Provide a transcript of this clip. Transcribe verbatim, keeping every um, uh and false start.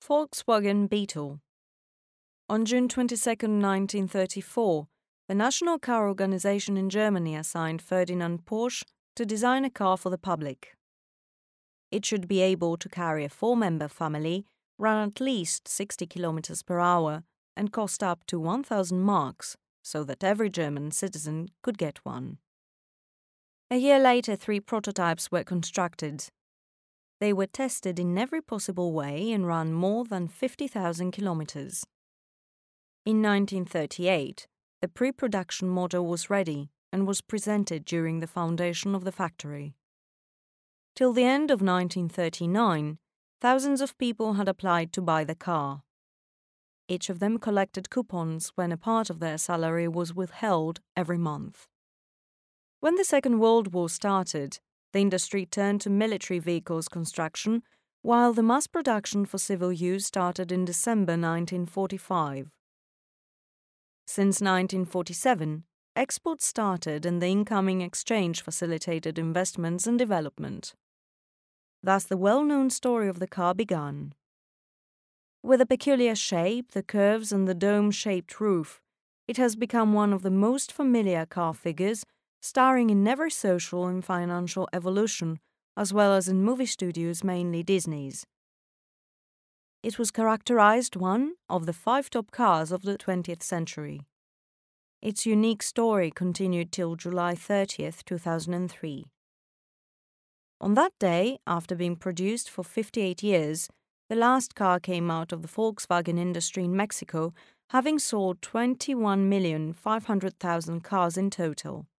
Volkswagen Beetle. On June twenty-second, nineteen thirty-four, the National Car Organization in Germany assigned Ferdinand Porsche to design a car for the public. It should be able to carry a four-member family, run at least sixty kilometers per hour, and cost up to one thousand marks, so that every German citizen could get one. A year later, three prototypes were constructed. They were tested in every possible way and ran more than fifty thousand kilometers. In nineteen thirty-eight, the pre-production model was ready and was presented during the foundation of the factory. Till the end of nineteen thirty-nine, thousands of people had applied to buy the car. Each of them collected coupons when a part of their salary was withheld every month. When the Second World War started, the industry turned to military vehicles construction, while the mass production for civil use started in December nineteen forty-five. Since nineteen forty-seven, exports started and the incoming exchange facilitated investments and development. Thus the well-known story of the car began. With a peculiar shape, the curves and the dome-shaped roof, it has become one of the most familiar car figures, starring in every social and financial evolution, as well as in movie studios, mainly Disney's. It was characterized one of the five top cars of the twentieth century. Its unique story continued till July thirtieth, two thousand three. On that day, after being produced for fifty-eight years, the last car came out of the Volkswagen industry in Mexico, having sold twenty-one million five hundred thousand cars in total.